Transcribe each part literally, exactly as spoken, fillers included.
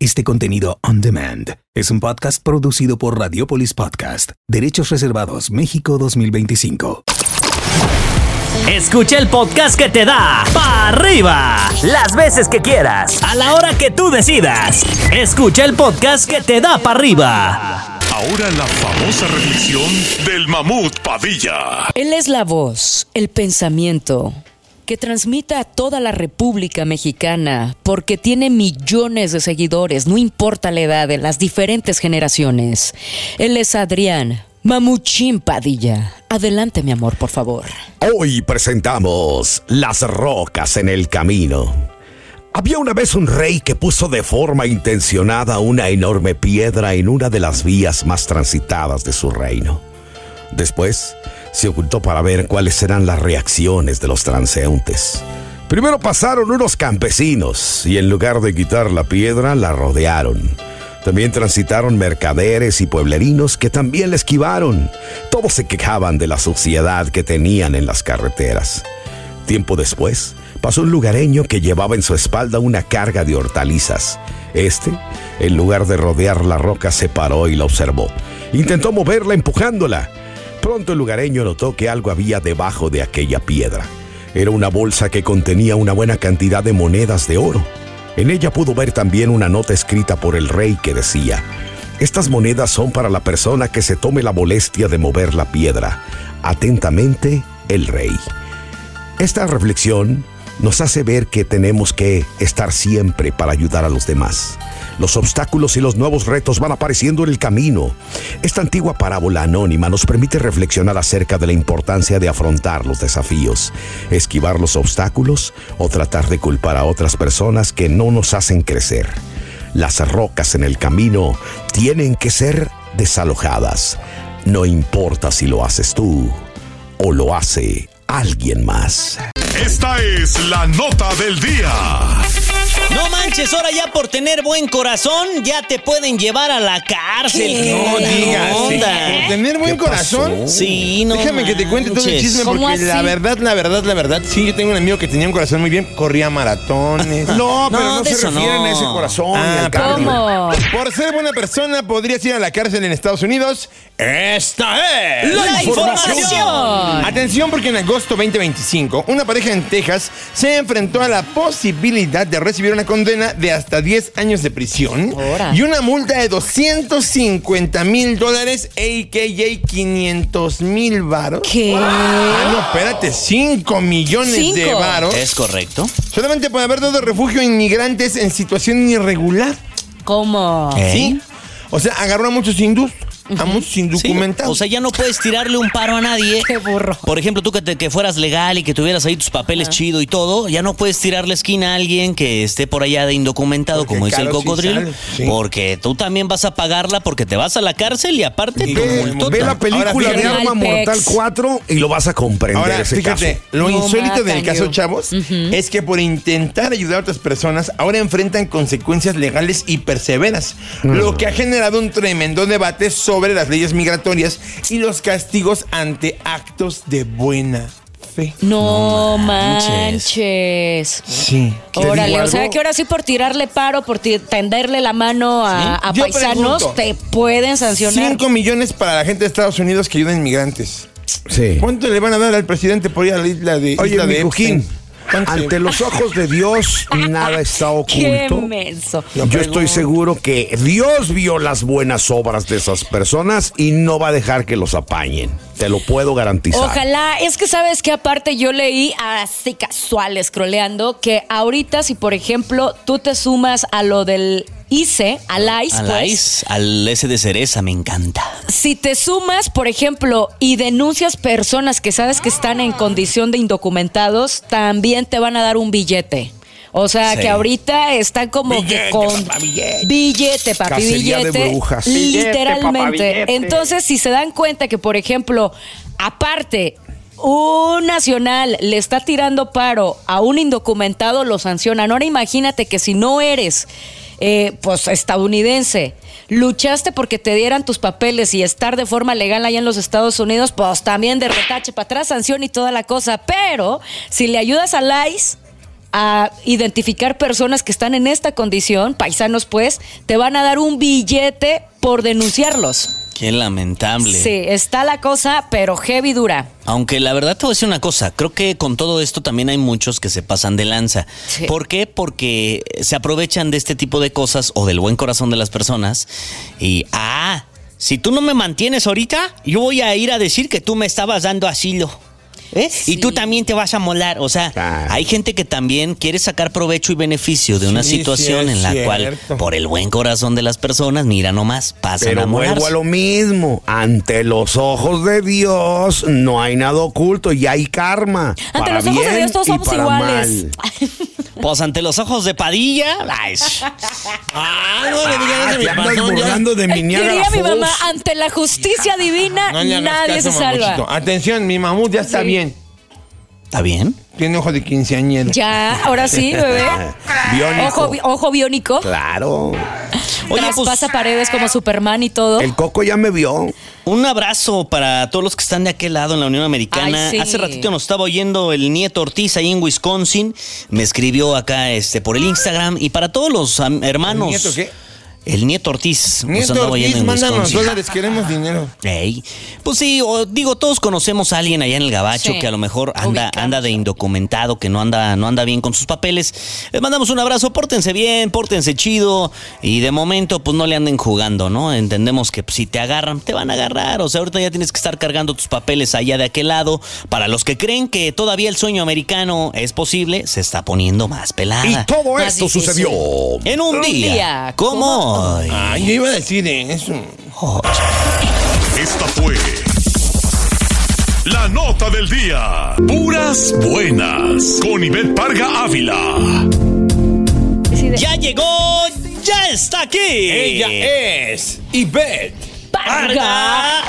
Este contenido on demand es un podcast producido por Radiopolis Podcast. Derechos reservados México dos mil veinticinco. Escucha el podcast que te da pa' arriba las veces que quieras, a la hora que tú decidas. Escucha el podcast que te da pa' arriba. Ahora la famosa reflexión del Mamut Padilla. Él es la voz, el pensamiento que transmite a toda la República Mexicana porque tiene millones de seguidores, no importa la edad, de las diferentes generaciones. Él es Adrián Mamuchín Padilla. Adelante, mi amor, por favor. Hoy presentamos Las Rocas en el Camino. Había una vez un rey que puso de forma intencionada una enorme piedra en una de las vías más transitadas de su reino. Después se ocultó para ver cuáles eran las reacciones de los transeúntes. Primero pasaron unos campesinos y en lugar de quitar la piedra, la rodearon. También transitaron mercaderes y pueblerinos que también la esquivaron. Todos se quejaban de la suciedad que tenían en las carreteras. Tiempo después, pasó un lugareño que llevaba en su espalda una carga de hortalizas. Este, en lugar de rodear la roca, se paró y la observó. Intentó moverla empujándola. Pronto el lugareño notó que algo había debajo de aquella piedra. Era una bolsa que contenía una buena cantidad de monedas de oro. En ella pudo ver también una nota escrita por el rey que decía: estas monedas son para la persona que se tome la molestia de mover la piedra. Atentamente, el rey. Esta reflexión nos hace ver que tenemos que estar siempre para ayudar a los demás. Los obstáculos y los nuevos retos van apareciendo en el camino. Esta antigua parábola anónima nos permite reflexionar acerca de la importancia de afrontar los desafíos, esquivar los obstáculos o tratar de culpar a otras personas que no nos hacen crecer. Las rocas en el camino tienen que ser desalojadas. No importa si lo haces tú o lo hace alguien más. Esta es la nota del día. No manches, ahora ya por tener buen corazón ya te pueden llevar a la cárcel. ¿Qué? No digas, sí. ¿Por tener buen corazón? Sí, no Déjame que te cuente todo el manches. chisme ¿Cómo porque la así? verdad, la verdad, la verdad, sí, yo tengo un amigo que tenía un corazón muy bien, corría maratones. No, pero No, no, de se eso refieren no. a ese corazón Ah, y al cardio. ¿Cómo? Por ser buena persona podrías ir a la cárcel en Estados Unidos. Esta es La información. Atención, porque en agosto veinte veinticinco una pareja en Texas se enfrentó a la posibilidad de recibir una condena de hasta diez años de prisión Ora. y una multa de doscientos cincuenta mil dólares, a k a quinientos mil varos. ¿Qué? Ah, no, espérate, cinco millones de ¿Cinco? varos. Es correcto. Solamente por haber dado refugio a inmigrantes en situación irregular. ¿Cómo? ¿Eh? ¿Sí? O sea, agarró a muchos hindús, a muchos Sí, indocumentados. o sea, ya no puedes tirarle un paro a nadie. Qué burro. Por ejemplo, tú que, te- que fueras legal y que tuvieras ahí tus papeles chido y todo, ya no puedes tirarle esquina a alguien que esté por allá de indocumentado, Porque como dice el caro sí cocodrilo, sale, sí. porque tú también vas a pagarla porque te vas a la cárcel y aparte Y tu ve- multota. Ve la película Ahora, de fíjate. Arma Alpex. Mortal cuatro y lo vas a comprender Ahora, ese fíjate, caso. lo No insólito del matan, caso, yo. chavos, es que por intentar ayudar a otras personas, ahora enfrentan consecuencias legales y perseveras, lo que ha generado un tremendo debate sobre las leyes migratorias y los castigos ante actos de buena fe. No, No manches. manches. Sí. Órale, digo o sea algo? que ahora sí por tirarle paro, por ti- tenderle la mano a, a Yo paisanos, pregunto, te pueden sancionar. cinco millones para la gente de Estados Unidos que ayudan inmigrantes. Sí. ¿Cuánto le van a dar al presidente por ir a la isla de Oye, isla de mi Cuquín, Epstein? ¿Cuánto? ante los ojos de Dios nada está Qué oculto. menso. Yo estoy seguro que Dios vio las buenas obras de esas personas y no va a dejar que los apañen. Te lo puedo garantizar. Ojalá, es que sabes que aparte yo leí así casual, scrolleando, que ahorita si por ejemplo tú te sumas a lo del I C E, al I C E, Al pues, ice, al ese de cereza, me encanta. si te sumas, por ejemplo, y denuncias personas que sabes que están en condición de indocumentados, también te van a dar un billete. O sea, Sí. que ahorita están como Billete, que con papá, billete. billete, papi, Cacería de billete, brujas. literalmente. Entonces, si se dan cuenta que, por ejemplo, aparte un nacional le está tirando paro a un indocumentado, lo sancionan. Ahora imagínate que si no eres eh, pues estadounidense, luchaste porque te dieran tus papeles y estar de forma legal allá en los Estados Unidos, pues también de retache para atrás, sanción y toda la cosa. Pero si le ayudas al I C E, a identificar personas que están en esta condición, paisanos pues, te van a dar un billete por denunciarlos. Qué lamentable. Sí, está la cosa, pero heavy dura. Aunque la verdad te voy a decir una cosa, creo que con todo esto también hay muchos que se pasan de lanza. Sí. ¿Por qué? Porque se aprovechan de este tipo de cosas o del buen corazón de las personas y, ah, si tú no me mantienes ahorita, yo voy a ir a decir que tú me estabas dando asilo. ¿Eh? Sí. Y tú también te vas a molar. O sea, Claro. hay gente que también quiere sacar provecho y beneficio de una Sí, situación sí, es en la cierto. cual, por el buen corazón de las personas, mira nomás, pasan a Pero molarse. vuelvo a lo mismo. Ante los ojos de Dios no hay nada oculto y hay karma. Ante para los ojos de bien Dios todos y somos para iguales. mal. Pues ante los ojos de Padilla. Ay, sh- Ah, no le digan Ah, eso a mi te andas patrón, ya. burlando de mi Niágara Diría mi Falls. mamá, ante la justicia divina No le hagas nadie caso, se salva. mamuchito. Atención, mi mamut ya está Sí. bien. ¿Está bien? Tiene ojo de quinceañero. Ya, ahora sí, bebé. Biónico. Ojo, bi- ojo biónico. Claro. Oye, Traspasa pues, paredes como Superman y todo. El Coco ya me vio. un abrazo para todos los que están de aquel lado en la Unión Americana. Ay, sí. Hace ratito nos estaba oyendo el Nieto Ortiz ahí en Wisconsin. Me escribió acá este por el Instagram. Y para todos los am, hermanos. ¿El Nieto qué? El Nieto Ortiz. nos Nieto andaba oyendo Ortiz, en mándanos Wisconsin. dólares, queremos dinero. Ey. Pues sí, o, digo, todos conocemos a alguien allá en el Gabacho Sí. que a lo mejor anda, Ubicamos. anda de indocumentado, que no anda, no anda bien con sus papeles. Les mandamos un abrazo, pórtense bien, pórtense chido. Y de momento, pues no le anden jugando, ¿no? Entendemos que pues, si te agarran, te van a agarrar. O sea, ahorita ya tienes que estar cargando tus papeles allá de aquel lado. Para los que creen que todavía el sueño americano es posible, se está poniendo más pelada. Y todo Más esto difícil. sucedió. En un, Un día, día como como hoy. Ay, yo iba a decir eso. Esta fue la nota del día. Puras buenas. Con Ivette Parga Ávila. Ya llegó, ya está aquí. Ella es Ivette. ¡Parga!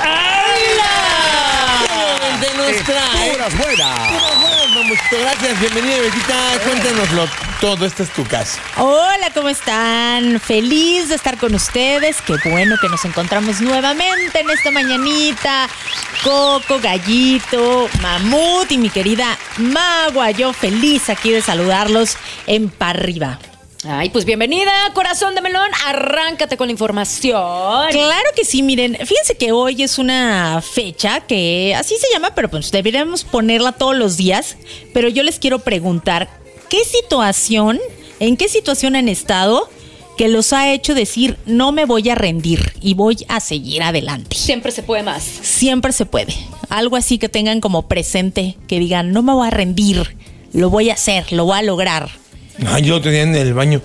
De nos trae. Puras buenas. Puras buenas, mamuchito. Gracias, bienvenida, Betita. Cuéntanoslo todo, esta es tu casa. Hola, ¿cómo están? Feliz de estar con ustedes. Qué bueno que nos encontramos nuevamente en esta mañanita. Coco, Gallito, Mamut y mi querida Magua. Yo feliz aquí de saludarlos en Pa' Arriba. Ay, pues bienvenida, corazón de melón. Arráncate con la información. Claro que sí, miren, fíjense que hoy es una fecha que así se llama, pero pues deberíamos ponerla todos los días. Pero yo les quiero preguntar, ¿qué situación, en qué situación han estado que los ha hecho decir no me voy a rendir y voy a seguir adelante? Siempre se puede más. Siempre se puede. Algo así que tengan como presente, que digan no me voy a rendir, lo voy a hacer, lo voy a lograr. Ay, yo tenía en el baño.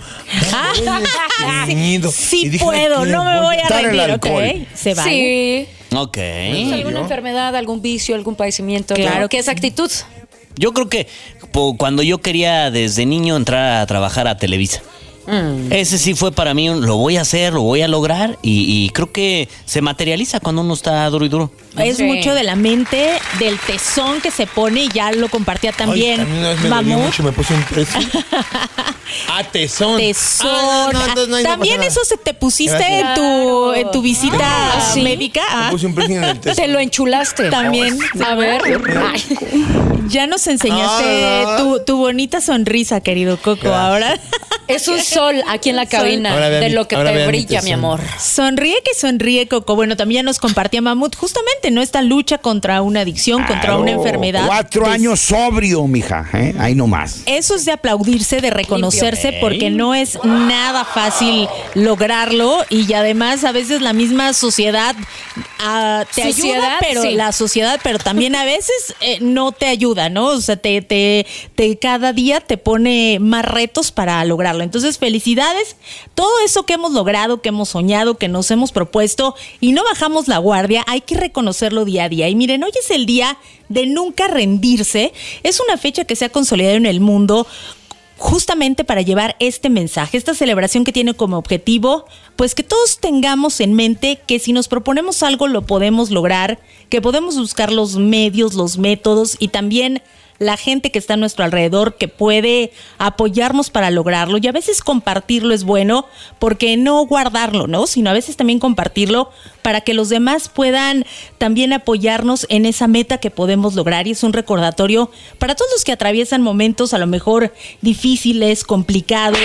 Niñido. Sí Y dije, puedo, "Ay, no me voy a quitar el rendir, ¿ok? alcohol". Se va. Sí. Ok. ¿Alguna enfermedad, algún vicio, algún padecimiento? Claro ¿Qué que es actitud? Yo creo que po- cuando yo quería desde niño entrar a trabajar a Televisa. Ese sí fue para mí, un, lo voy a hacer, lo voy a lograr y, y creo que se materializa cuando uno está duro y duro. Es Sí. mucho de la mente, del tesón que se pone, y ya lo compartía también Ay, a mí una vez me dolió Mamut. mucho, me puse un precio. Ah, tesón. Tesón. Ah, no, no, entonces no, ahí no También pasa eso nada. se te pusiste Gracias. en tu, Claro. en tu visita Ah, ¿sí? médica. Me Ah, puse un precio en el tesón. Te lo enchulaste. También. A ver. Ay. ya nos enseñaste Ah. tu, tu bonita sonrisa, querido Coco. Gracias. Ahora Es un sol aquí en la cabina Ahora vea de mi- lo que ahora te vea mi brilla, mi tesón. amor. sonríe que sonríe, Coco. Bueno, también ya nos compartía Mamut justamente, ¿no? Esta lucha contra una adicción, contra Claro. una enfermedad. Cuatro Des- años sobrio, mija. ¿eh? Ahí nomás. Eso es de aplaudirse, de reconocerse, Limpio. porque no es nada fácil lograrlo, y además a veces la misma sociedad ah, te Sociedad, ayuda, pero sí. la sociedad, pero también a veces eh, no te ayuda, ¿no? O sea, te, te, te cada día te pone más retos para lograrlo. Entonces, felicidades, todo eso que hemos logrado, que hemos soñado, que nos hemos propuesto y no bajamos la guardia, hay que reconocerlo día a día. Y miren, hoy es el día de nunca rendirse. Es una fecha que se ha consolidado en el mundo justamente para llevar este mensaje, esta celebración que tiene como objetivo, pues que todos tengamos en mente que si nos proponemos algo lo podemos lograr, que podemos buscar los medios, los métodos y también la gente que está a nuestro alrededor que puede apoyarnos para lograrlo. Y a veces compartirlo es bueno, porque no guardarlo, ¿no? Sino a veces también compartirlo para que los demás puedan también apoyarnos en esa meta que podemos lograr. Y es un recordatorio para todos los que atraviesan momentos a lo mejor difíciles, complicados,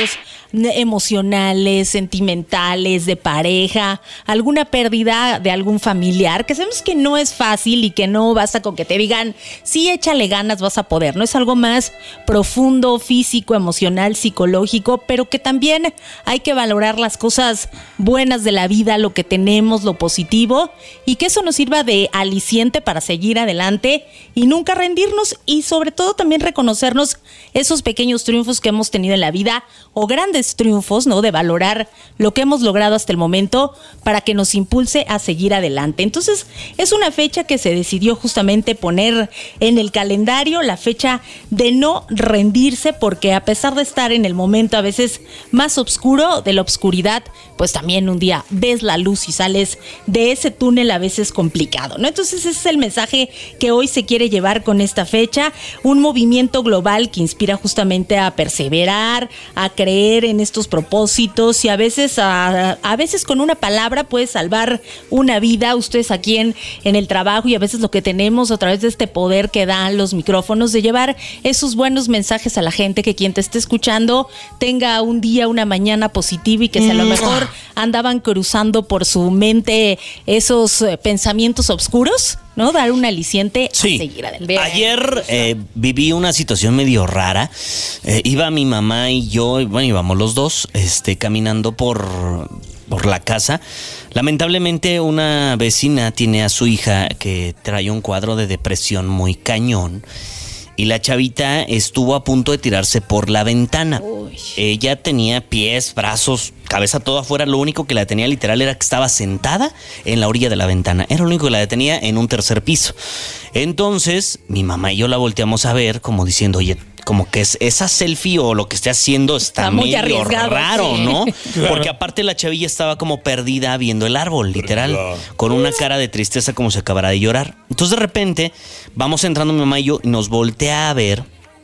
emocionales, sentimentales, de pareja, alguna pérdida de algún familiar, que sabemos que no es fácil y que no basta con que te digan, sí, échale ganas, vas a poder, ¿no? Es algo más profundo, físico, emocional, psicológico, pero que también hay que valorar las cosas buenas de la vida, lo que tenemos, lo positivo, y que eso nos sirva de aliciente para seguir adelante y nunca rendirnos, y sobre todo también reconocernos esos pequeños triunfos que hemos tenido en la vida, o grandes triunfos, ¿no? De valorar lo que hemos logrado hasta el momento para que nos impulse a seguir adelante. Entonces, es una fecha que se decidió justamente poner en el calendario, la fecha de no rendirse, porque a pesar de estar en el momento a veces más oscuro de la oscuridad, pues también un día ves la luz y sales de ese túnel a veces complicado, ¿no? Entonces, ese es el mensaje que hoy se quiere llevar con esta fecha, un movimiento global que inspira justamente a perseverar, a creer en estos propósitos, y a veces a, a veces con una palabra puedes salvar una vida. Ustedes aquí en, en el trabajo, y a veces lo que tenemos a través de este poder que dan los micrófonos de llevar esos buenos mensajes a la gente, que quien te esté escuchando tenga un día, una mañana positiva, y que si a lo mejor andaban cruzando por su mente esos eh, pensamientos oscuros, ¿no? Dar un aliciente sí. a seguir adelante. Ayer eh, viví una situación medio rara. Eh, iba mi mamá y yo, bueno, íbamos los dos, este, caminando por, por la casa. Lamentablemente, una vecina tiene a su hija que trae un cuadro de depresión muy cañón. Y la chavita estuvo a punto de tirarse por la ventana. Uy. Ella tenía pies, brazos, cabeza todo afuera. Lo único que la detenía literal era que estaba sentada en la orilla de la ventana. Era lo único que la detenía en un tercer piso. Entonces, mi mamá y yo la volteamos a ver como diciendo, oye, como que es esa selfie o lo que esté haciendo está, está muy medio raro, sí. ¿no? Claro. Porque aparte la chavilla estaba como perdida viendo el árbol, literal, con una cara de tristeza como si acabara de llorar. Entonces de repente vamos entrando mi mamá y yo y nos voltea a ver,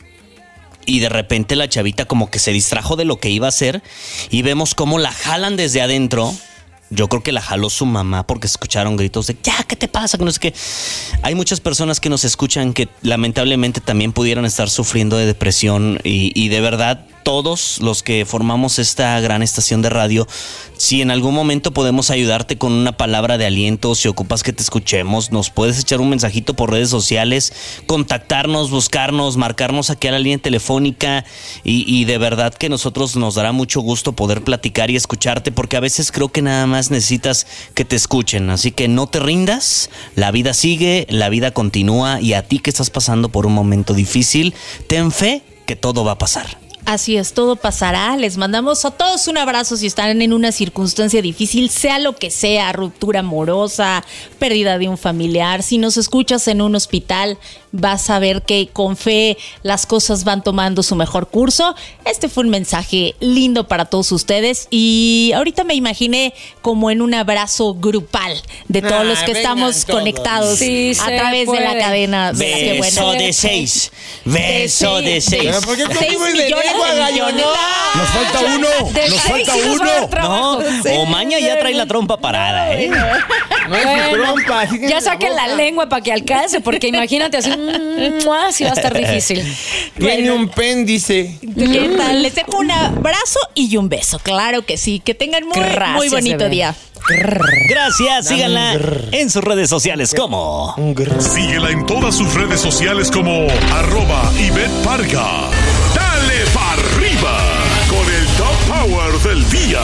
y de repente la chavita como que se distrajo de lo que iba a hacer, y vemos cómo la jalan desde adentro. Yo creo que la jaló su mamá porque escucharon gritos de ya, ¿qué te pasa? Que no sé qué. Hay muchas personas que nos escuchan que lamentablemente también pudieran estar sufriendo de depresión, y, y de verdad todos los que formamos esta gran estación de radio, si en algún momento podemos ayudarte con una palabra de aliento, si ocupas que te escuchemos, nos puedes echar un mensajito por redes sociales, contactarnos, buscarnos, marcarnos aquí a la línea telefónica, y, y de verdad que nosotros nos dará mucho gusto poder platicar y escucharte, porque a veces creo que nada más necesitas que te escuchen. Así que no te rindas, la vida sigue, la vida continúa, y a ti que estás pasando por un momento difícil, ten fe que todo va a pasar. Así es, todo pasará. Les mandamos a todos un abrazo si están en una circunstancia difícil, sea lo que sea, ruptura amorosa, pérdida de un familiar. Si nos escuchas en un hospital, vas a ver que con fe las cosas van tomando su mejor curso. Este fue un mensaje lindo para todos ustedes, y ahorita me imaginé como en un abrazo grupal de todos ah, los que estamos todos. conectados sí, a través puede. de la cadena. Beso bueno. de seis. Beso de seis. ¿Por qué seis millones? Nos falta uno. Nos falta uno. No, Omaña ya trae la trompa parada, ¿eh? No es bueno, trompa. Así ya saque la, la lengua para que alcance, porque imagínate así, así va a estar difícil. Tiene bueno. un péndice. ¿Qué tal? Les dejo un abrazo y un beso. Claro que sí. Que tengan muy, Gracias, muy bonito día. Gracias, síganla en sus redes sociales como Síguela en todas sus redes sociales como arroba Ivette Parga. Dale para arriba con el Top Power del día.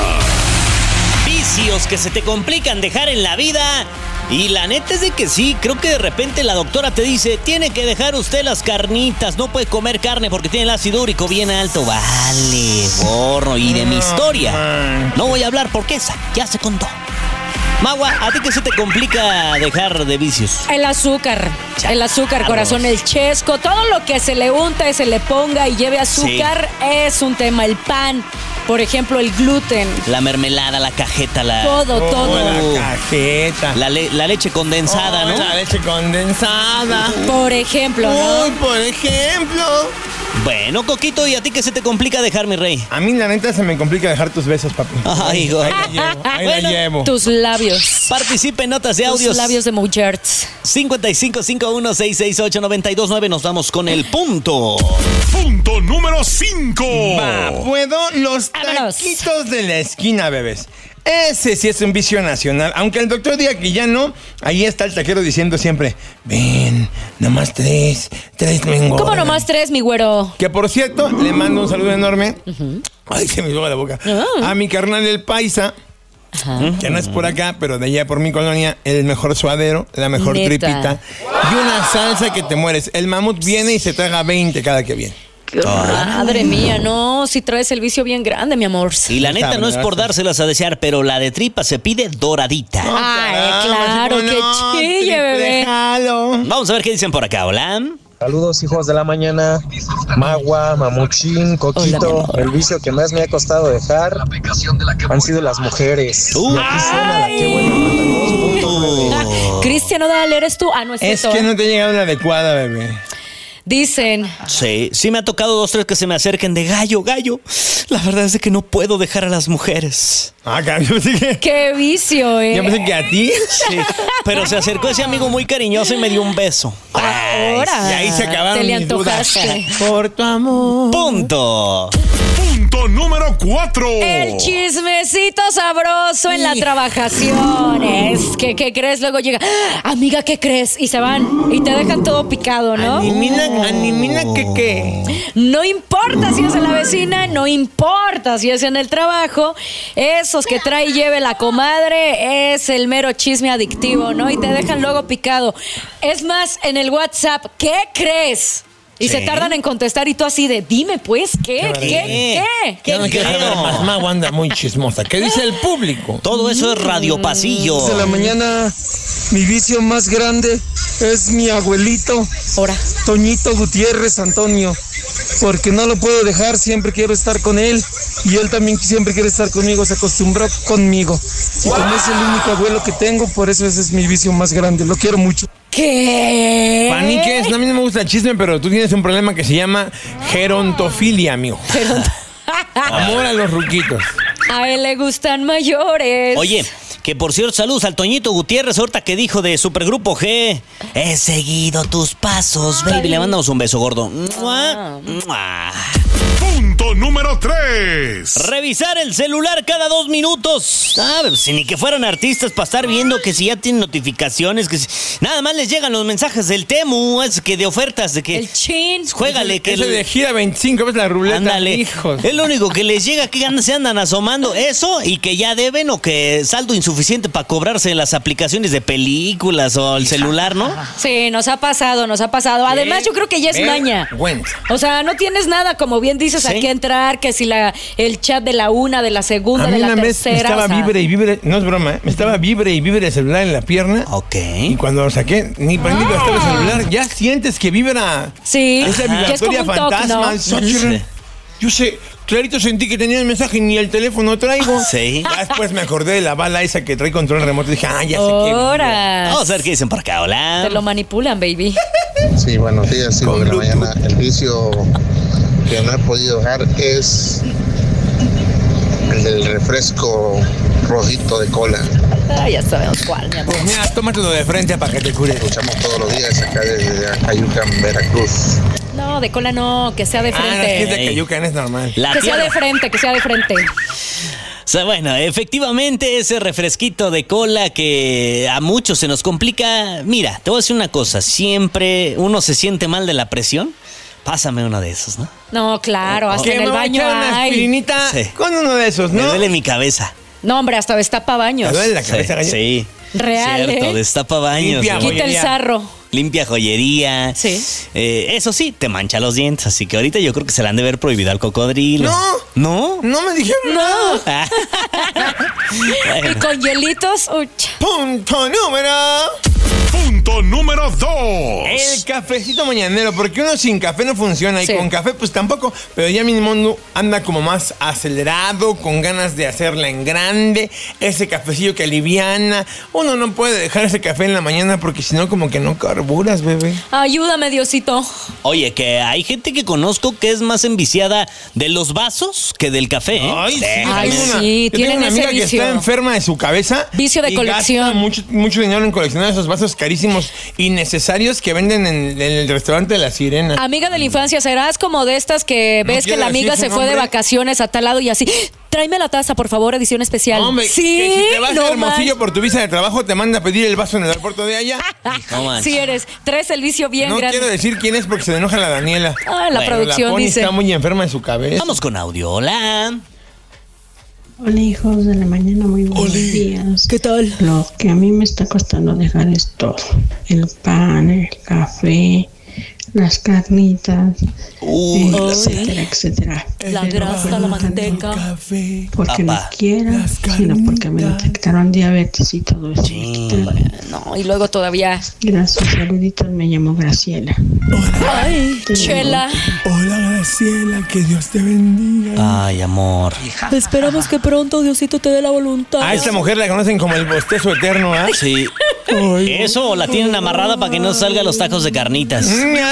Vicios que se te complican dejar en la vida. Y la neta es de que sí, creo que de repente la doctora te dice, tiene que dejar usted las carnitas, no puede comer carne porque tiene el ácido úrico bien alto. Vale, borro. Y de mi historia no voy a hablar porque esa ya se contó. Magua, ¿a ti qué se te complica dejar de vicios? El azúcar, el azúcar, corazón, el chesco, todo lo que se le unta, se le ponga y lleve azúcar sí. es un tema. El pan, por ejemplo, el gluten. La mermelada, la cajeta, la... Todo, oh, todo. La cajeta. La, le, la leche condensada, oh, ¿no? La leche condensada. Por ejemplo, ¿no? Uy, por ejemplo. Bueno, Coquito, ¿y a ti qué se te complica dejar, mi rey? A mí, la neta, se me complica dejar tus besos, papi. Ay, hijo. Ahí la llevo, ahí bueno, la llevo. Tus labios. Participe en notas de audios. Tus labios de Mujerts. cincuenta y cinco, cincuenta y uno, seiscientos sesenta y ocho, noventa y dos nueve. Nos vamos con el punto. Punto número cinco. Va, ¿puedo? Los Vámonos. taquitos de la esquina, bebés. Ese sí es un vicio nacional. Aunque el doctor diga que ya no, ahí está el taquero diciendo siempre, ven, nomás tres, tres me engordan. ¿Cómo nomás tres, mi güero? Que por cierto, le mando un saludo enorme. Uh-huh. Ay, se me hizo la boca. Uh-huh. A mi carnal el Paisa. Uh-huh. Que no es por acá, pero de allá por mi colonia, el mejor suadero, la mejor Neta. tripita y una salsa que te mueres. El mamut viene y se traga veinte cada que viene. Madre mía, no, si traes el vicio bien grande, mi amor. Y la neta no es por dárselas a desear, pero la de tripa se pide doradita. No, Ay, caramba, claro, no, qué chille, bebé. Déjalo. Vamos a ver qué dicen por acá, hola. Saludos, hijos de la mañana. Magua, Mamuchín, Coquito. Hola, el vicio que más me ha costado dejar han sido las mujeres. Uh, y aquí suena la que buena. Cristian Odal, ¿eres tú? Ah, no es Es cierto. que no te ha llegado la adecuada, bebé. Dicen. Sí, sí me ha tocado dos, tres que se me acerquen de gallo, gallo. La verdad es de que no puedo dejar a las mujeres. Ah, yo pensé que... ¡Qué vicio, eh! Yo pensé que a ti. Sí, pero se acercó ese amigo muy cariñoso y me dio un beso. Ahora. Y ahí se acabaron Te le mis dudas. antojaste. Por tu amor. Punto. Punto número cuatro. El chismecito sabroso en la trabajación. Es que, ¿qué crees? Luego llega, ¡ah! Amiga, ¿qué crees? Y se van y te dejan todo picado, ¿no? Animina, animina que qué. No importa si es en la vecina, no importa si es en el trabajo. Esos que trae y lleve la comadre es el mero chisme adictivo, ¿no? Y te dejan luego picado. Es más, en el WhatsApp, ¿qué crees? Y Sí. se tardan en contestar y tú así de, dime pues, ¿qué? ¿Qué? ¿Qué? ¿Qué Ya no quiero creo? saber más. Mago anda muy chismosa. ¿Qué dice el público? Todo eso es radio pasillo. De la mañana, mi vicio más grande es mi abuelito, Ahora. Toñito Gutiérrez Antonio, porque no lo puedo dejar, siempre quiero estar con él y él también siempre quiere estar conmigo, se acostumbró conmigo. Y como es el único abuelo que tengo, por eso ese es mi vicio más grande, lo quiero mucho. ¿Qué? Paniques, no, a mí no me gusta el chisme, pero tú tienes un problema que se llama gerontofilia, amigo. Amor a los ruquitos. A él le gustan mayores. Oye, que por cierto, saludos al Toñito Gutiérrez, ahorita que dijo de Supergrupo G. He seguido tus pasos, baby. Le mandamos un beso, gordo. ¡Mua! ¡Mua! Punto número tres. Revisar el celular cada dos minutos. Ah, si ni que fueran artistas para estar viendo que si ya tienen notificaciones, que si... nada más les llegan los mensajes del Temu, es que de ofertas, de que... El chin. Juégale, que... Ese el- de gira veinticinco veces la ruleta. Ándale. Hijos. Es lo único que les llega, que andan- se andan asomando. Eso y que ya deben o que saldo insuficiente para cobrarse las aplicaciones de películas o el celular, ¿no? Sí, nos ha pasado, nos ha pasado. Además, yo creo que ya es maña. Vergüenza. O sea, no tienes nada, como bien dices, Sí. aquí a entrar, que si la, el chat de la una, de la segunda, A mí de la una vez me tercera. estaba o sea, vibre y vibre, no es broma, ¿eh? Me estaba vibre y vibre el celular en la pierna. Ok. Y cuando lo saqué, ni prendido estaba el celular, ya sientes que vibra. Sí, Esa que es como vibratoria un toque, fantasma. ¿no? Xochitl. Yo sé, clarito sentí que tenía el mensaje y ni el teléfono traigo. Sí. Ya después me acordé de la bala esa que trae control remoto y dije, ah, ya sé que. Ahora. Vamos a ver qué dicen por acá, hola. Te lo manipulan, baby. Sí, buenos días, hijos Con de la Bluetooth. mañana. El vicio que no he podido dejar es el del refresco rojito de cola. Ah, ya sabemos cuál, mi amor. Pues mira, tómatelo de frente para que te cure. Escuchamos todos los días acá desde Acayucan, Veracruz. No, de cola no, que sea de Ah, no, es que es frente. de Cayucan, es normal. La Que sea tierra. de frente, que sea de frente. O sea, bueno, efectivamente ese refresquito de cola que a muchos se nos complica. Mira, te voy a decir una cosa, siempre uno se siente mal de la presión. Pásame uno de esos, ¿no? No, claro, hasta Que en me el voy a baño echar una hay. aspirinita Sí. con uno de esos, Me ¿no? duele mi cabeza. No, hombre, hasta destapa baños. ¿Te duele la Sí, cabeza, gallo? sí. Real, Cierto, ¿eh? destapa baños. Limpia güey. Quita el joyería. sarro. Limpia joyería. Sí. Eh, eso sí, te mancha los dientes. Así que ahorita yo creo que se le han de ver prohibido al cocodrilo. No. ¿No? No me dijeron No. nada. Y con hielitos. Ucha. Punto número... Punto número dos. El cafecito mañanero, porque uno sin café no funciona y Sí. con café pues tampoco, pero ya mi mundo anda como más acelerado, con ganas de hacerla en grande, ese cafecillo que aliviana. Uno no puede dejar ese café en la mañana porque si no como que no carburas, bebé. Ayúdame, Diosito. Oye, que hay gente que conozco que es más enviciada de los vasos que del café. ¿eh? Ay, sí, Ay, yo tengo una- sí, yo tengo tienen una ese amiga que vicio. está enferma de su cabeza. Vicio de y colección. gasta mucho, mucho dinero en coleccionar esos vasos carísimos innecesarios que venden en, en el restaurante de La Sirena. Amiga de la infancia, ¿serás como de estas que No ves que quiero la amiga decir se su fue de nombre. vacaciones a tal lado y así? Tráeme la taza, por favor, edición especial. Hombre, sí, que si te vas no a Hermosillo manches. por tu visa de trabajo, te manda a pedir el vaso en el aeropuerto de allá. No manches. Sí eres. Traes el vicio bien No grande. quiero decir quién es porque se enoja la Daniela. Ah, la Bueno, producción la Pony dice. está muy enferma de su cabeza. Vamos con audio. Hola. Hola hijos de la mañana, muy buenos días. ¿Qué tal? Lo que a mí me está costando dejar es todo. El pan, el café, las carnitas, Uy, eh, la- etcétera, etcétera. La Pero grasa, bueno, la no tanto manteca. porque no Papá. quiera, sino porque me detectaron diabetes y todo eso. me quitaron. No, y luego todavía. Gracias, saluditos, me llamo Graciela. Ay, Chela. Hola, Graciela, que Dios te bendiga. Ay, amor. Esperamos que pronto Diosito te dé la voluntad. A esta mujer la conocen como el bostezo eterno, ¿ah? Sí. Eso o la tienen amarrada para que no salga los tacos de carnitas.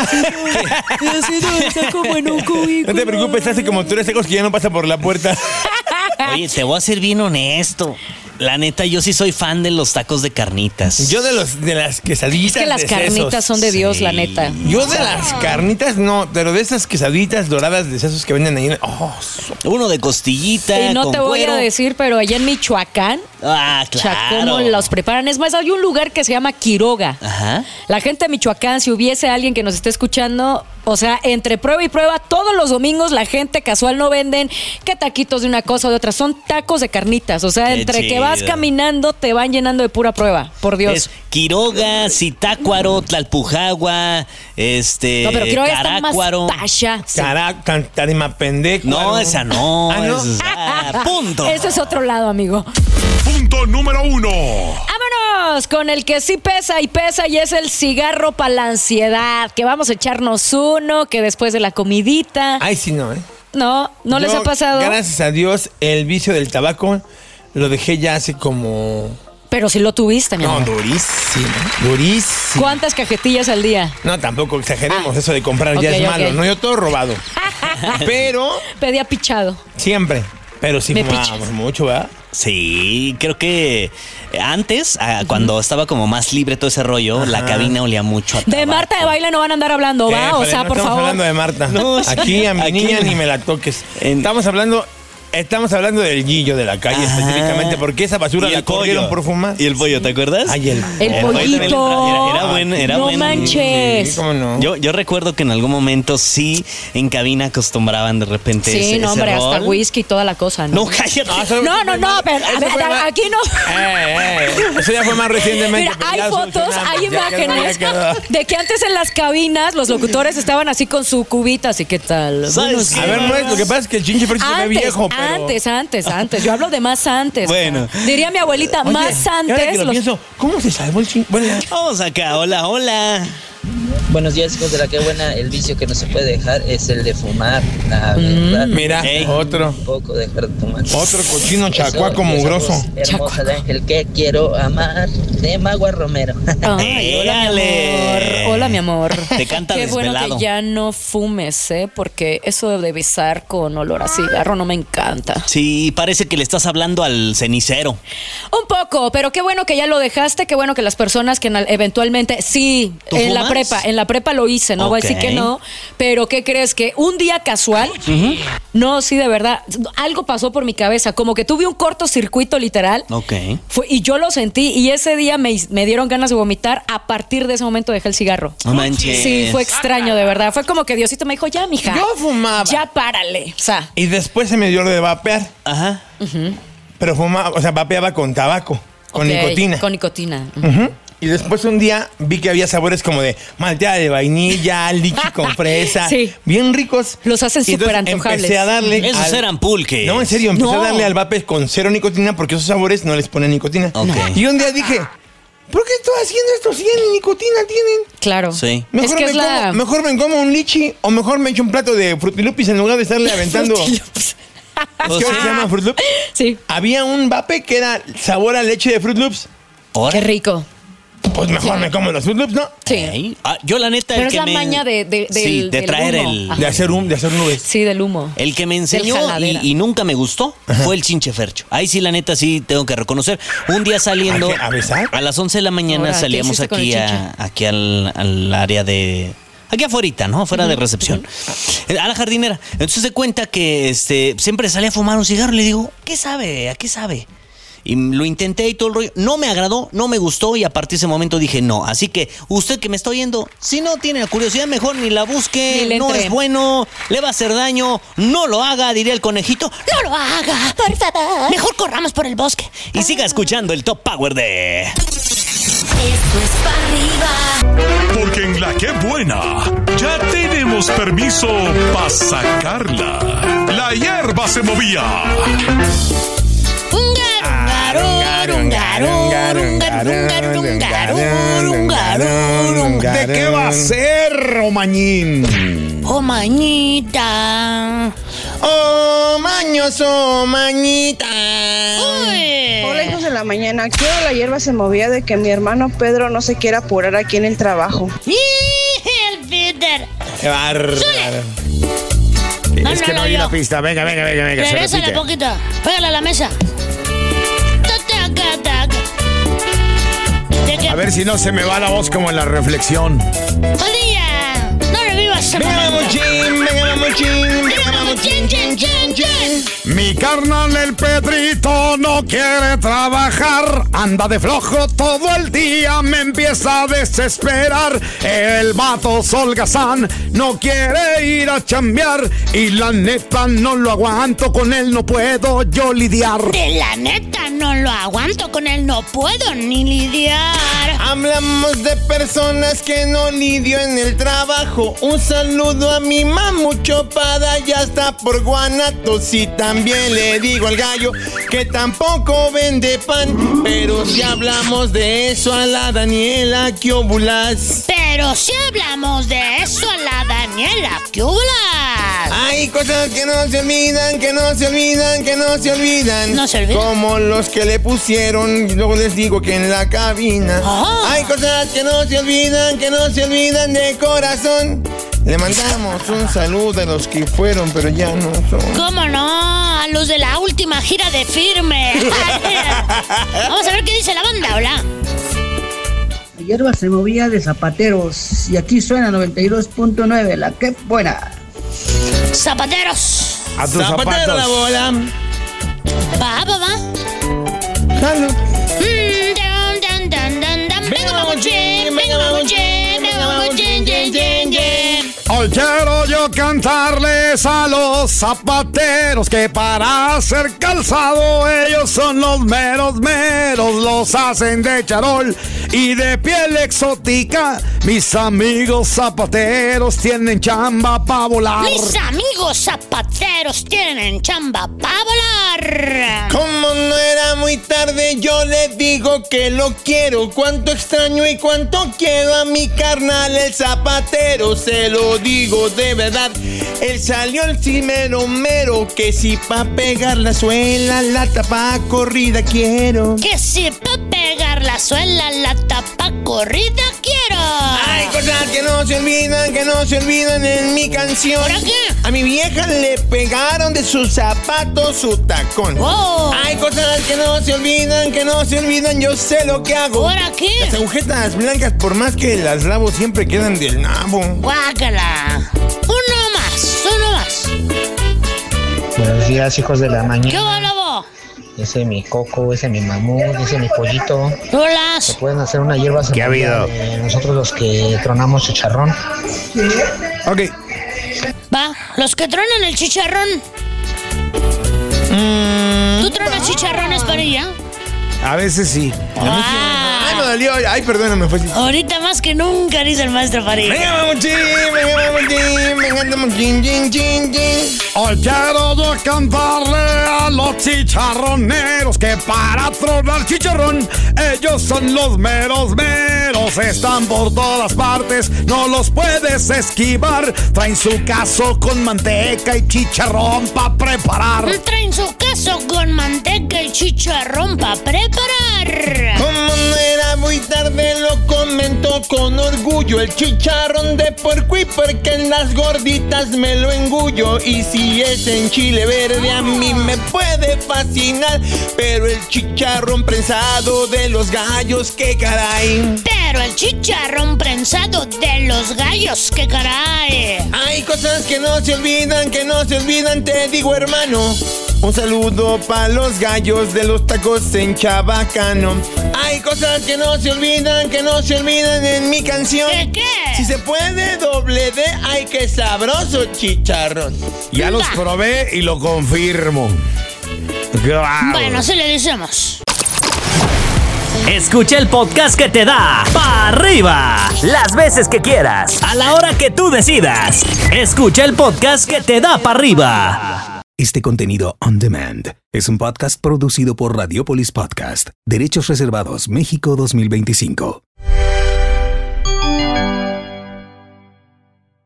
Diosito está como en un No cubículo. te preocupes, hace como tres secos que ya no pasa por la puerta. Oye, te voy a ser bien honesto. La neta, yo sí soy fan de los tacos de carnitas. Yo de los de las quesadillas. Es que las de carnitas sesos. son de Dios, Sí. la neta. Yo de las carnitas no, pero de esas quesaditas doradas de sesos que venden ahí. Oh, so- Uno de costillita. Y no con te voy cuero. a decir, pero allá en Michoacán, Ah, o sea, claro. cómo los preparan. Es más, hay un lugar que se llama Quiroga. Ajá. La gente de Michoacán, si hubiese alguien que nos esté escuchando, o sea, entre prueba y prueba, todos los domingos la gente casual no venden que taquitos de una cosa o de otra, son tacos de carnitas. O sea, Qué entre que vas chido. caminando te van llenando de pura prueba, por Dios. Es Quiroga, Zitácuaro, Tlalpujagua, este. No, pero Quiroga está más Carácuaro. pasha. Sí. Cara, cantarima pendejo. No, esa no. Ah, ¿no? esa es- ah, punto. Ese es otro lado, amigo. Punto número uno. Vámonos con el que sí pesa y pesa y es el cigarro para la ansiedad. Que vamos a echarnos uno, que después de la comidita. Ay, sí, no, ¿eh? No, ¿no les Yo, ha pasado? Gracias a Dios, el vicio del tabaco lo dejé ya hace como... Pero si lo tuviste, mi No, amor. durísimo, durísimo. ¿Cuántas cajetillas al día? No, tampoco exageremos, eso de comprar Ok, ya es ok. malo. No, yo todo robado. Pero, Pedía pichado. siempre. Pero sí Me fumábamos pichas. mucho, ¿verdad? Sí, creo que antes, ah, cuando estaba como más libre todo ese rollo, la cabina olía mucho a De tabaco. Marta de baile no van a andar hablando, ¿va? Eh, O padre, sea, no por estamos favor. hablando de Marta. No, aquí a mi aquí niña no. ni me la toques. En- Estamos hablando... Estamos hablando del Guillo de la calle Ajá. específicamente, porque esa basura Y la el pollo. corrieron por fumar. Y el pollo, ¿te acuerdas? Ay, el, El El pollo también pollito. Era, era buen, era no buen- manches. Sí, ¿cómo no? Yo, yo recuerdo que en algún momento sí en cabina acostumbraban de repente Sí, ese, no, ese hombre, rol. hasta whisky y toda la cosa, ¿no? No, cállate. Ah, eso No, fue no, no, más- pero a eso ver, fue a- más- aquí no. Eh, eh, eso ya fue más recientemente. Mira, pero hay ya fotos, solucionamos, hay ya quedó, imágenes ya quedó. de que antes en las cabinas los locutores estaban así con su cubita, así que tal. ¿Sabes Buenos qué? A ver, no es, lo que pasa es que el chinche Freddy se ve Antes, viejo, pero... antes, antes, antes. Yo hablo de más antes. Bueno. cara. Diría mi abuelita, Oye, más y ahora que antes. lo los- pienso, ¿cómo se salvó el chinche? Bueno, ya. Vamos acá, hola, hola. Buenos días, hijos de la que buena. El vicio que no se puede dejar es el de fumar. La verdad. Mira, Ey. otro. Un poco dejar de tomar. Otro cochino Eso, chacuaco y esa mugroso. voz Hermosa de Ángel que quiero amar. De Magua Romero. Ay, hola, mi Éale. amor. Hola, mi amor. Te canta Qué bueno desvelado. que ya no fumes, ¿eh? Porque eso de besar con olor a cigarro no me encanta. Sí, parece que le estás hablando al cenicero. Un poco, pero qué bueno que ya lo dejaste, qué bueno que las personas que en- eventualmente, sí, ¿Tú en la fumas? prepa, en la prepa lo hice, no voy a decir Ok. que no, pero ¿qué crees? Que un día casual, no, sí, de verdad, algo pasó por mi cabeza, como que tuve un cortocircuito literal. Ok. Fue, y yo lo sentí y ese día me, me dieron ganas de vomitar. A partir de ese momento dejé el cigarro. No manches. Sí, fue extraño, de verdad. Fue como que Diosito me dijo, ya, mija. Yo fumaba. Ya párale. O sea, Y después se me dio lo de vapear. Ajá. Pero fumaba, o sea, vapeaba con tabaco, con ok, nicotina. Con nicotina. Ujú. Y después un día vi que había sabores como de malteada de vainilla, lichi con fresa. Sí. Bien ricos. Los hacen súper antojables. Empecé a darle... Esos al... eran pulques. No, en serio, empecé No. a darle al vape con cero nicotina porque esos sabores no les ponen nicotina. Ok. Y un día dije, ¿por qué estoy haciendo esto si ya ni nicotina tienen? Claro. Sí. Mejor, Es que me es la- como, mejor me como un lichi o mejor me echo un plato de frutilupis en lugar de estarle aventando... Frutilupis. ¿Es que ahora se llama Fruit Loops? Sí. Había un vape que era sabor a leche de Fruit Loops. Qué rico. Pues mejor me como los Fruit Loops, ¿no? Sí. Ey, ah, yo la neta... Pero el es que la me... maña de, de, del, Sí, de del traer humo. el... Ajá. De hacer, un, de hacer nubes. Sí, del humo. El que me enseñó Del y, jaladera. y nunca me gustó fue el chinche fercho. Ahí sí, la neta, sí tengo que reconocer. Un día saliendo... ¿A qué? ¿A besar? A las once de la mañana Ahora, ¿qué salíamos hiciste con aquí, el a, aquí al, al área de... Aquí afuera, ¿no? Fuera de recepción. A la jardinera. Entonces se cuenta que este, siempre salía a fumar un cigarro y le digo, ¿qué sabe? ¿A qué sabe? Y lo intenté y todo el rollo. No me agradó, no me gustó y a partir de ese momento dije no. Así que usted que me está oyendo, si no tiene la curiosidad, mejor ni la busque. Ni le No entre. es bueno, le va a hacer daño. No lo haga, diría el conejito. No lo haga. Por favor. Mejor corramos por el bosque. Y siga escuchando el Top Power de... Esto es pa' arriba. Porque en la que buena ya tenemos permiso para sacarla. La hierba se movía. ¿De qué va a ser, Romañín? Oh, mañita. ¡Oh, maños, oh, mañita! Hola, hijos de la mañana. ¿A qué hora la hierba se movía de que mi hermano Pedro no se quiere apurar aquí en el trabajo? El Peter. ¡Qué bárbaro! No, Es no, que no no, hay yo. una pista. Venga, venga, venga, venga. Se Regrésale repite. poquito. Pégale a la mesa. A ver si no se me va la voz como en la reflexión. ¡Jodía! ¡No revivas ese ¡Venga, momento! mamuchín! ¡Venga, mamuchín! ¡Venga, mamuchín! ¡Chin, chin, chin, chin! Mi carnal el Pedrito no quiere trabajar, anda de flojo todo el día, me empieza a desesperar. El vato holgazán no quiere ir a chambear y la neta no lo aguanto, con él no puedo yo lidiar. De la neta no lo aguanto, con él no puedo ni lidiar. Hablamos de personas que no lidio en el trabajo. Un saludo a mi mamucho Pada, ya está por Guanatos. Y también le digo al gallo que tampoco vende pan. Pero si hablamos de eso a la Daniela, ¿qué óvulas? Pero si hablamos de eso a la Daniela, ¿qué hubo? Hay cosas que no se olvidan, que no se olvidan, que no se olvidan. No se olvidan. Como los que le pusieron, y luego les digo que en la cabina. Ajá. Hay cosas que no se olvidan, que no se olvidan de corazón. Le mandamos un saludo a los que fueron, pero ya no son. ¿Cómo no? A los de la última gira de Firme. Vamos a ver qué dice la banda, hola. La hierba se movía de zapateros y aquí suena noventa y dos punto nueve, la que buena. Zapateros. A tus Zapatero zapatos. la bola. Va, va, va. Jalo. Mm, dan, dan, dan, dan, dan. Venga, mamuchín, venga, mamuchín, venga, mamuchín, chin, chin, chin. Hoy quiero yo cantarles a los zapateros que para hacer calzado ellos son los meros meros, los hacen de charol y de piel exótica. Mis amigos zapateros tienen chamba pa' volar. Mis amigos zapateros tienen chamba para volar. Como no era muy tarde, yo le digo que lo quiero. Cuánto extraño y cuánto quiero a mi carnal el zapatero. Se lo digo de verdad. Él salió el cimero mero. Que si pa' pegar la suela, la tapa corrida quiero. Que si pa' pegar la suela, la tapa corrida quiero. Hay cosas que no se olvidan, que no se olvidan en mi canción. ¿Por qué? A mi vieja le pegaron de sus zapatos su tacón. Oh. Hay cosas que no se olvidan, que no se olvidan, yo sé lo que hago. ¿Ahora qué? Las agujetas blancas, por más que las lavo, siempre quedan del nabo. Guácala. Uno más, uno más. Buenos días, hijos de la ¿Qué mañana. va, lobo? Ese es mi coco, ese es mi mamut, ese es mi pollito. Hola. Se pueden hacer una hierba ¿Qué ha habido? de nosotros los que tronamos chicharrón. Ok. Va, los que tronan el chicharrón. Mm, ¿Tú tronas chicharrones, Parilla? A veces sí. Ah. Ay, me dolió. Ay, perdóname, fue así. Ahorita más que nunca, dice el maestro Farid. Venga, mamuchín, venga, mamuchín, venga, mamuchín, chin, chin, chin. Hoy quiero yo cantarle a los chicharroneros que para tronar chicharrón, ellos son los meros meros, están por todas partes, no los puedes esquivar. Traen su caso con manteca y chicharrón pa' preparar. Traen su caso con manteca y chicharrón pa' preparar. Como no era muy tarde, lo comento con orgullo. El chicharrón de puerco y porque en las gorditas me lo engullo. Y si es en chile verde a mí me puede fascinar, pero el chicharrón prensado de los gallos, qué caray. Pero el chicharrón prensado de los gallos, qué caray. Hay cosas que no se olvidan, que no se olvidan, te digo, hermano. Un saludo para los gallos de los tacos en Chabacano. Hay cosas que no se olvidan, que no se olvidan en mi canción. ¿Qué, qué? Si se puede doble D, ay, qué sabroso chicharrón. Ya los probé y lo confirmo. Wow. Bueno, así le decimos. Escucha el podcast que te da para arriba las veces que quieras, a la hora que tú decidas. Escucha el podcast que te da para arriba. Este contenido on demand es un podcast producido por Radiopolis Podcast, Derechos Reservados México dos mil veinticinco.